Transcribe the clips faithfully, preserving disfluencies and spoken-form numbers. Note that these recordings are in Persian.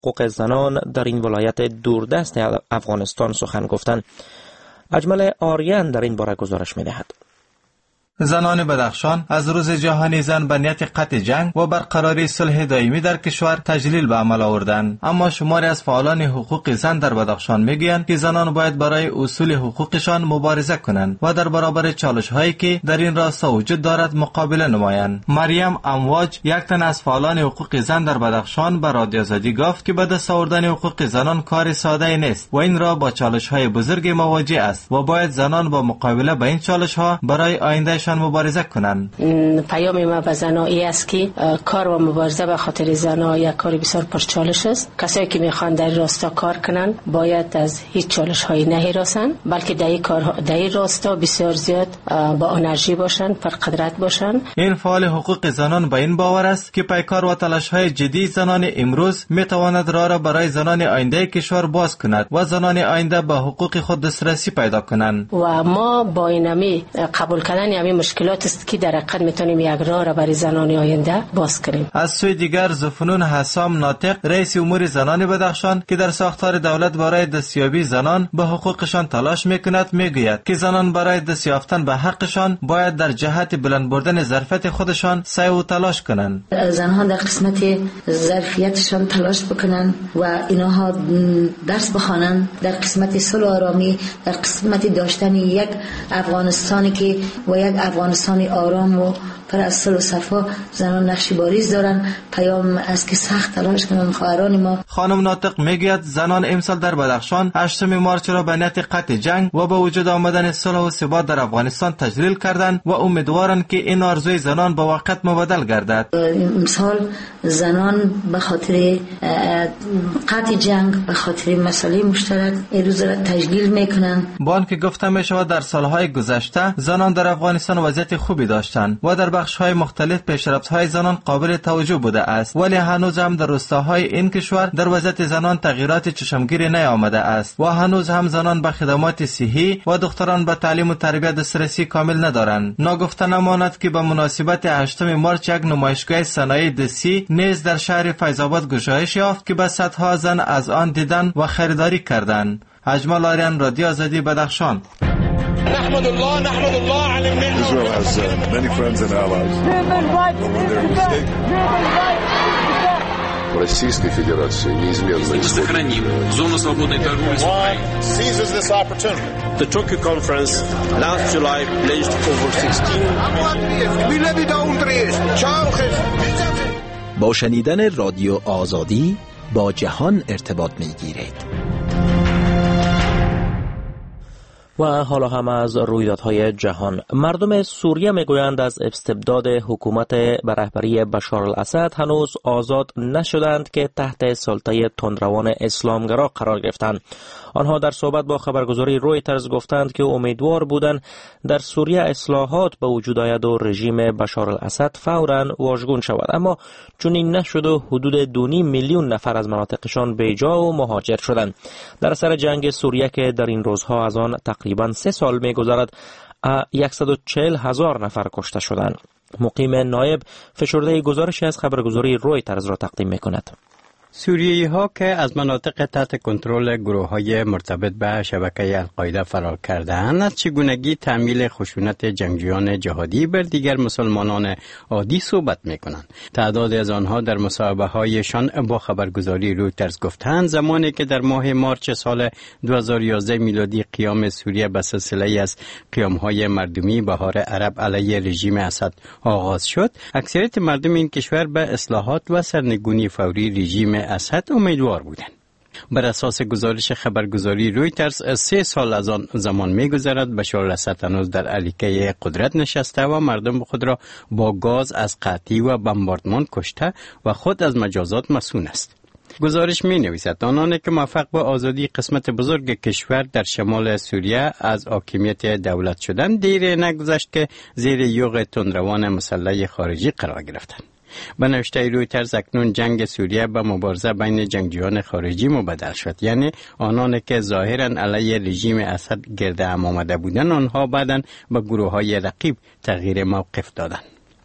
حقوق زنان در این ولایت دوردست افغانستان سخن گفتند. اجمل آریان در این باره گزارش می‌دهد. زنان بدخشان از روز جهانی زن به نیت قطع جنگ و برقراری صلح دائمی در کشور تجلیل به عمل آوردند، اما شماری از فعالان حقوق زن در بدخشان میگویند که زنان باید برای اصول حقوقشان مبارزه کنند و در برابر چالش‌هایی که در این راستا وجود دارد مقابله نمایند. مریم امواج، یک تن از فعالان حقوق زن در بدخشان، به رادیو آزادی گفت که به دست آوردن حقوق زنان کار ساده نیست و این را با چالش‌های بزرگ مواجه است و باید زنان با مقابله با این چالش‌ها برای آینده مبارزه کنند. پیام ما به زنان این است که کار و مبارزه به خاطر زنان یک کار بسیار پرچالش است. کسایی که میخوان در راستا کار کنند باید از هیچ چالش هایی نهراسند، بلکه در این کار در این راستا بسیار زیاد با انرژی باشند، پرقدرت باشند. این فعال حقوق زنان به این باور است که پیکار و تلاش های جدی زنان امروز میتواند راه را برای زنان آینده کشور باز کند و زنان آینده به حقوق خود دسترسی پیدا کنند. و ما با اینمی قبول کردن همین مشکلات است که در حقیقت میتونیم یک راه را برای زنان آینده باز کنیم. از سوی دیگر زفنون حسام ناطق، رئیس امور زنان بدخشان که در ساختار دولت برای دستیابی زنان به حقوقشان تلاش میکند، میگوید که زنان برای دست یافتن به حقشان باید در جهت بلند بردن ظرفیت خودشان سعی و تلاش کنند. زنان در قسمت ظرفیتشان تلاش بکنند و اینها درس بخوانند در قسمت صلح و آرامی، در قسمت داشتن یک افغانستانی که و یک افغانستانی آرام و پر از صلح و صفا زنان نقش باریز دارن. پیام است که سخت تلاش کنند خواهران ما. خانم ناطق میگوید زنان امسال در بدخشان هشتم مارچ را به نیت قطع جنگ و به وجود آمدن صلح و ثبات در افغانستان تجلیل کردند و امیدوارند که این آرزوی زنان به واقعیت مبدل گردد. امسال زنان به خاطر قطع جنگ، به خاطر مسئله مشترک این روز را تجلیل میکنند. با آنکه گفته می شود در سالهای گذشته زنان در افغانستان وضعیت خوبی داشتند و در بخش‌های مختلف پیشرفت‌های زنان قابل توجه بوده است، ولی هنوز هم در روستاهای این کشور در وضعیت زنان تغییرات چشمگیری نیامده است و هنوز هم زنان به خدمات صحی و دختران به تعلیم و تربیت دسترسی کامل ندارند. ناگفته نماند که به مناسبت هشتم مارچ یک نمایشگاه صنایع دستی نیز در شهر فیض‌آباد گشایش یافت که به صدها زن از آن دیدن و خریداری کردند. اجمل آریان، رادیو آزادی، بدخشان. نحمد الله نحمد الله على النعمة. Israel has uh, many friends and allies. Российской Федерации неизменно сохраним зону свободной торговли с Украиной. Seizes this opportunity. The Tokyo conference last July pledged over sixteen با شنیدن رادیو آزادی با جهان ارتباط می‌گیرید. و حالا هم از رویدادهای جهان. مردم سوریه میگویند از استبداد حکومت به رهبری بشار الاسد هنوز آزاد نشدند که تحت سلطه تندروان اسلامگرا قرار گرفتند. آنها در صحبت با خبرگزاری رویترز گفتند که امیدوار بودند در سوریه اصلاحات به وجود آید و رژیم بشار الاسد فوراً واژگون شود، اما چون این نشد و حدود دو و نیم میلیون نفر از مناطقشان بیجا و مهاجر شدند. در اثر جنگ سوریه که در این روزها از آن تقریباً سه سال می‌گذرد، صد و چهل هزار نفر کشته شدند. مقیم نایب فشرده گزارشی از خبرگزاری رویترز را تقدیم می‌کند. سوریایی ها که از مناطق تحت کنترل گروه های مرتبط به شبکه القاعده فرار کرده‌اند، از چگونگی تحمیل خشونت جنگجویان جهادی بر دیگر مسلمانان عادی صحبت می‌کنند. تعداد از آنها در مصاحبه هایشان با خبرگزاری رویترز گفتند زمانی که در ماه مارچ سال دو هزار و یازده میلادی قیام سوریه به سلسله از قیام‌های مردمی بهار عرب علیه رژیم اسد آغاز شد، اکثریت مردم این کشور به اصلاحات و سرنگونی فوری رژیم اسد امیدوار بودند. بر اساس گزارش خبرگزاری رویترز، سه سال از آن زمان می‌گذرد بشار الاسد هنوز در علیقه قدرت نشسته و مردم خود را با گاز از قحطی و بمباردمان کشته و خود از مجازات مسئول است. گزارش می نویسد آنانی که موفق به آزادی قسمت بزرگ کشور در شمال سوریه از حاکمیت دولت شدند، دیر نگذشت که زیر یوغ تندروان مسلح خارجی قرار گرفتند. به نوشته رویترز اکنون جنگ سوریه به مبارزه بین جنگجویان خارجی مبدل شد، یعنی آنانی که ظاهرا علیه رژیم اسد گرد هم آمده بودند، آنها بعداً به گروه های رقیب تغییر موقف دادند.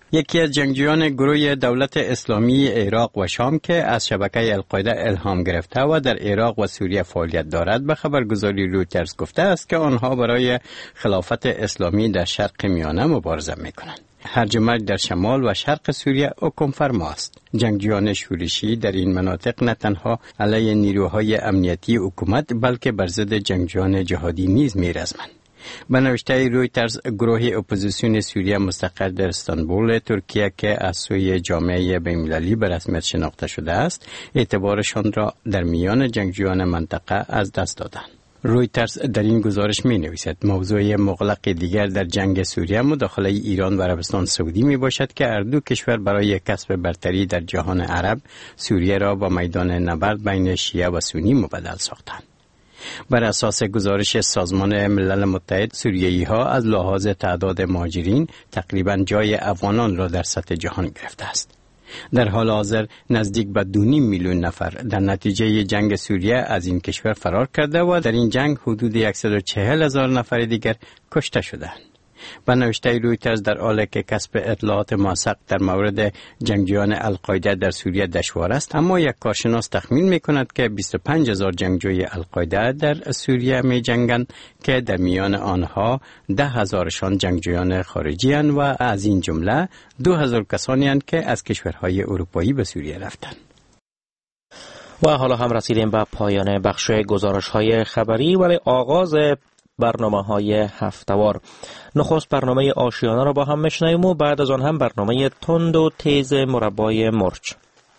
یکی از جنگجویان گروه دولت اسلامی عراق و شام که از شبکه القاعده الهام گرفته و در عراق و سوریه فعالیت دارد به خبرگزاری رویترز گفته است که آنها برای خلافت اسلامی در شرق میانه مبارزه میکنند. هرج و مرج در شمال و شرق سوریه حکم فرما است. جنگجویان شورشی در این مناطق نه تنها علیه نیروهای امنیتی حکومت بلکه بر ضد جنگجویان جهادی نیز می‌رزمند. به نوشته رویترز، گروه اپوزیسیون سوریه مستقر در استانبول ترکیه که از سوی جامعه بین‌المللی به رسمیت شناخته شده است، اعتبارشان را در میان جنگجویان منطقه از دست دادند. رویترز در این گزارش می نویسد موضوع مغلق دیگر در جنگ سوریه مداخله ایران و عربستان سعودی می باشد که هر دو کشور برای کسب برتری در جهان عرب سوریه را با میدان نبرد بین شیعه و سنی مبدل ساختند. بر اساس گزارش سازمان ملل متحد، سوریایی ها از لحاظ تعداد مهاجرین تقریبا جای افغانان را در سطح جهان گرفته است. در حال حاضر نزدیک به دو نیم میلیون نفر در نتیجه جنگ سوریه از این کشور فرار کرده و در این جنگ حدود صد و چهل هزار نفر دیگر کشته شدند. به نوشته رویترز، در حالی که کسب اطلاعات موثق در مورد جنگجویان القاعده در سوریه دشوار است، اما یک کارشناس تخمین می‌کند که بیست و پنج هزار جنگجوی القاعده در سوریه می‌جنگند که در میان آنها ده هزارشان جنگجویان خارجی اند و از این جمله دو هزار کسانی اند که از کشورهای اروپایی به سوریه رفتند. و حالا هم رسیدیم به پایان بخش گزارش‌های خبری، ولی آغاز برنامه های هفته‌وار. نخست برنامه آشیانه را با هم میشنویم و بعد از آن هم برنامه تند و تیز مربای مرچ.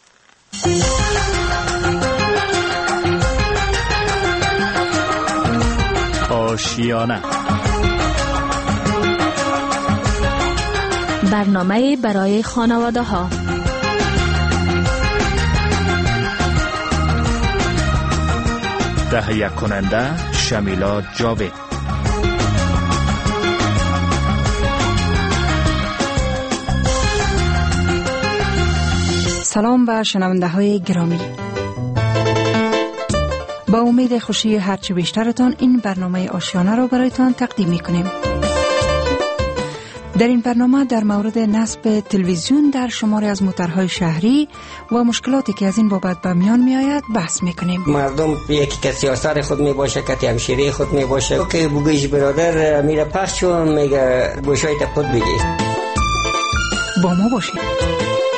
آشیانه، برنامه برای خانواده ها. تهیه کننده شمیلا جاوید. سلام به شنونده های گرامی. با امید خوشی هرچی بیشترتان این برنامه آشیانه را برایتان تقدیم می کنیم. در این برنامه در مورد نصب تلویزیون در شماری از موترهای شهری و مشکلاتی که از این بابت به میان می آید بحث می کنیم. مردم یکی که سیاست خود می باشه، که همشیره خود می باشه، که بگویش برادر میره پخش و میگه گوشای تا خود بگی. با ما باشید.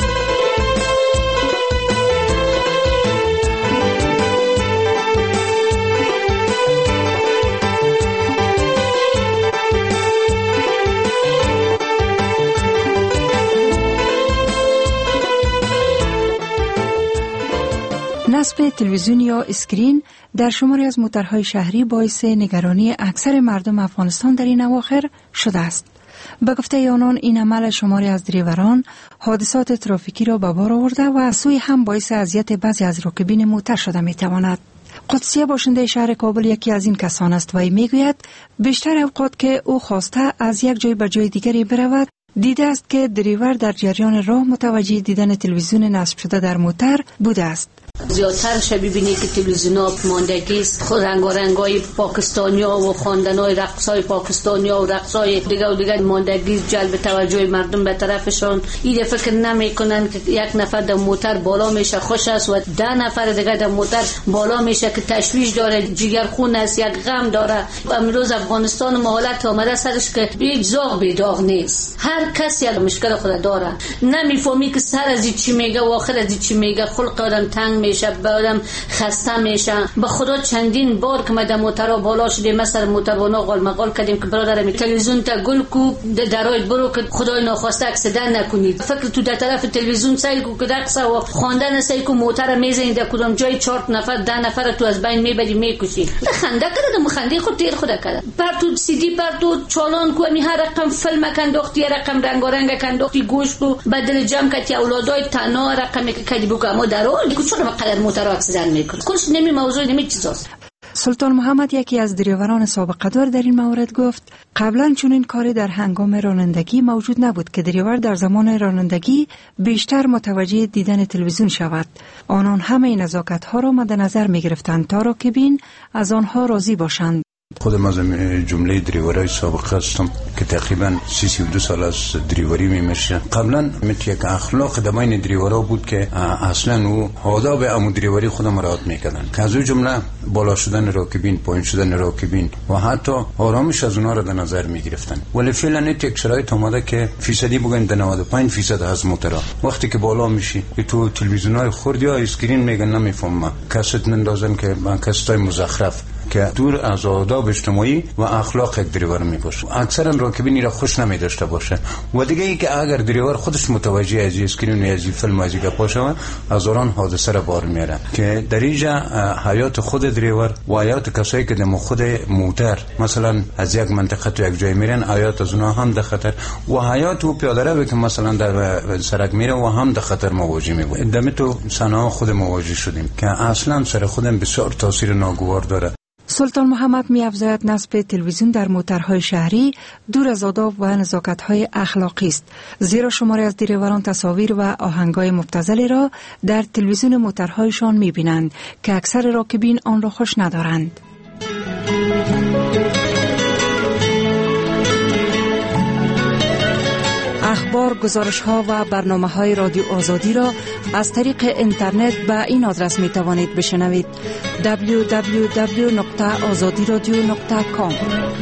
نصب تلویزیون یا اسکرین در شماری از موترهای شهری باعث نگرانی اکثر مردم افغانستان در این اواخر شده است. به گفته آنان این عمل شماری از دریوران حادثات ترافیکی را به بار آورده و از سوی هم باعث اذیت بعضی از راکبین موتر شده می تواند. قدسیه باشنده شهر کابل یکی از این کسان است و می گوید بیشتر اوقات که او خواسته از یک جای به جای دیگری برود، دیده است که دریور در جریان راه متوجه دیدن تلویزیون نصب شده در موتر بوده است. زیادتر شبیه بینی که تلویزیونا ماندگی است، خود رنگارنگای پاکستانیا و خواندنای رقصای پاکستانیا و رقصای دیگه و دیگه ماندگی جلب توجه مردم به طرفشان. این فکر نمیکنن که یک نفر در موتر بالا میشه خوش است و ده نفر دیگه در موتر بالا میشه که تشویش داره، جگرخون است، یک غم داره. امروز افغانستان حالت آمده سرش که هیچ زاغ به داغ نیست، هر کسی یک مشکل خود داره، نمیفهمی که سر از چی میگه و آخر از چی میگه. خلق آدم تنگ میشه، بعدم خسته میشه. به خدا چندین بار که ما در موتر بالا شدیم، مثلا موتروانا قال مقال کردیم که برادرم تلویزیون تا گل کو درایت برو که خدای ناخواسته اکسیدنت نکنید. فکر تو در طرف تلویزیون سعی کو که رقص و خواندن سعی کو موتر میزنید در کدام جای چهار نفر ده نفر تو از بین میبری میکشی. خنده کرده مخنده خود تیر خود کرده. پر تو سی دی پر تو چالان کو می هر رقم فیلم کندوختی، رقم رنگارنگ کندوختی، گوش کو بدل جمع کتی اولادای تنها رقمی که کدی بو اما درول کو چرا مقدر موتر اکسیدن میکنه. کلش نمی موضوع نمی چیزاست. سلطان محمد یکی از دریوران سابقه دار در این مورد گفت قبلا چنین کاری در هنگام رانندگی موجود نبود که دریور در زمان رانندگی بیشتر متوجه دیدن تلویزیون شود. آنان همه نزاکت ها را مد نظر می گرفتند تا راکبین از آنها راضی باشند. خودم از جمله دریورای سابقه هستم که تقریبا سی و دو سال از دریوری میشه. قبلا مثل یک اخلاق دماین دریورا بود که اصلا او آداب امو دریوری خودم رعایت میکردن، که از اون جمله بالا شدن راکبین، پایین شدن راکبین و حتی آرامش از اونها را در نظر میگرفتن. ولی فعلا یک شرایط اومده که فیصدی بگن در نود و پنج درصد از موتورا وقتی که بالا میشی تو تلویزیونای خرد یا اسکرین میگن نمیفهمم، کاست نندازن که با کاستای مزخرف که دور از آداب اجتماعی و اخلاق یک دریور میباشه. اکثرا راکبین را خوش نمیداشته باشه. و دیگه ای که اگر دریور خودش متوجه از اسکرین و از فیلم از گپا شود، هزاران حادثه را بار میاره که در اینجا حیات خود دریور و حیات کسایی که دم خود موتر مثلا از یک منطقه تو یک جای میرن، حیات از اونها هم در خطر و حیات و پیاده رو که مثلا در سرک میره و هم در خطر مواجه میشه. دم تو صنعا خود مواجه شدیم که اصلا سر خودم بسیار تاثیر ناگوار داره. سلطان محمد می افزاید نصب تلویزیون در موترهای شهری دور از آداب و نزاکت‌های اخلاقی است، زیرا شماری از دریوران تصاویر و آهنگای مبتذلی را در تلویزیون موترهایشان می بینند که اکثر راکبین آن را خوش ندارند. اخبار، گزارش‌ها و برنامه‌های رادیو آزادی را از طریق اینترنت به این آدرس می توانید بشنوید: دبلیو دبلیو دبلیو نقطه آزادی رادیو نقطه کام.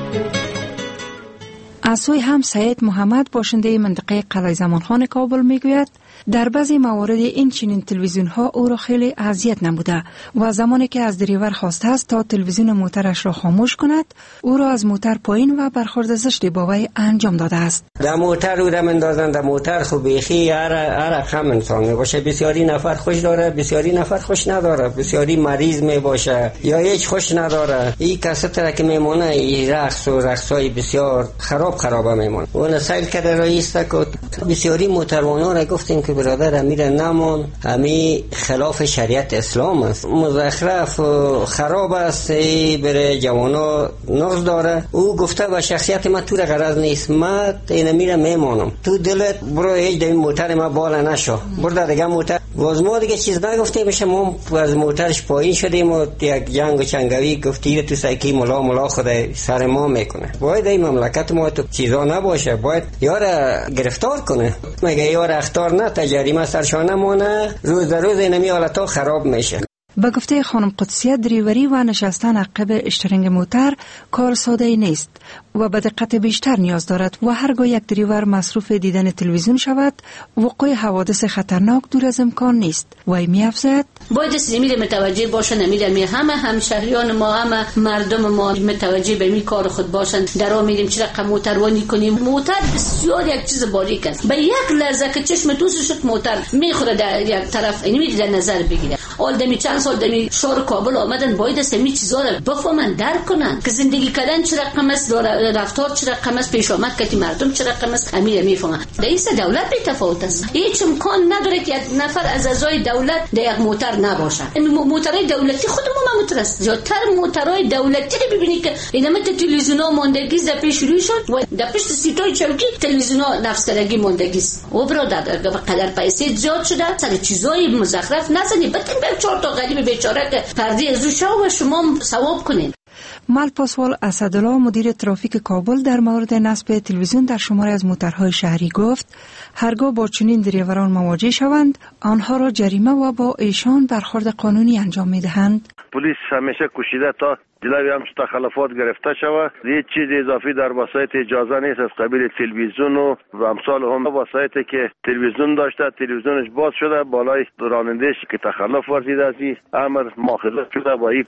از سوی هم سید محمد باشنده منطقه قلعه زمانخان کابل میگوید در بعضی موارد این چنین تلویزیون ها او را خیلی اذیت نموده و زمانی که از دریور خواسته است تا تلویزیون موترش را خاموش کند، او را از موتر پایین و برخورد زشتی با وی انجام داده است. در موتر او را مندازند، در موتر خب بیخی هر هر رقم انسان می باشه، بسیاری نفر خوش داره، بسیاری نفر خوش نداره، بسیاری مریض می باشه یا هیچ خوش نداره. این کسات را که میمونه این رقص و رقصای بسیار خراب خراب میمونه. اون سیل کرده رئیس که بسیاری موتروانان را گفتیم که برادر امیر نمان همی خلاف شریعت اسلام است، مزخرف و خراب است، بره جوانا نقص داره. او گفته با شخصیت ما تو را غرض نیست، ما این امیر میمانم، تو دلت برو هیچ دمی موتر ما بالا نشو، برو دیگه موتر. واز ما دیگه چیز نگفتیم، میشه ما از موترش پایین شدیم و یک جنگ و چنگوی گفتی تو سایکی ملا ملا خود سر ما میکنه. باید این مملکت ما تو چیزا نباشه، باید یار گرفتار کنه. مگه یار اختار نه جریمه سرشانه مونه، روز در روز اینمی حالتا خراب میشه. به گفته خانم قدسیه، دریوری و نشستن عقب اشترنگ موتر کار ساده نیست و به دقت بیشتر نیاز دارد و هرگاه یک دریور مصروف دیدن تلویزیون شود، وقوع حوادث خطرناک دور از امکان نیست. وی می‌افزاید باید سیمیل متوجه باشن، امیل می همه همشهریان ما، همه مردم ما متوجه به می کار خود باشن. درا میریم چه رقم موتروانی کنیم. موتر بسیار یک چیز باریک است. به یک لحظه که چشم دوست شد موتر میخوره در یک طرف، اینو در نظر بگیره. اول دمی چند سال دمی شهر کابل آمدن، باید سمی چیزا رو بفهمن، درک کنن که زندگی کردن چه رقم است، رفتار چه رقم است، پیش آمد که مرد چه رقم است، امیر میفهمن. رئیس دولت بی تفاوت است. هیچ امکان نداره که یک نفر از اعضای دولت در یک موتر نباشه. موترهای دولتی خودمون هم موتر است. زیادتر موترهای دولتی رو ببینید که اینم تلویزیونا ماندگی در پیش روی شد و در پشت سیتای چوکی تلویزیونا نفس‌کردگی ماندگی است. او برادر به قدر پیسه زیاد شده، سر چیزای مزخرف نزنید، بتین به چهار تا غریب بیچاره که پرده از روش و شما ثواب کنین. مل پاسوال اسدالله، مدیر ترافیک کابل، در مورد نصب تلویزیون در شماری از موترهای شهری گفت هرگاه با چنین دریوران مواجه شوند، آنها را جریمه و با ایشان برخورد قانونی انجام میدهند. پلیس همیشه کوشیده تا جلوی همچون تخلفات گرفته شود. هیچ چیز اضافی در وسایط اجازه نیست از قبیل تلویزیون و امثال هم. وسایطی که تلویزیون داشته تلویزیونش باز شده، بالای رانندهش که تخلف ورزیده از این امر مؤاخذه شده با این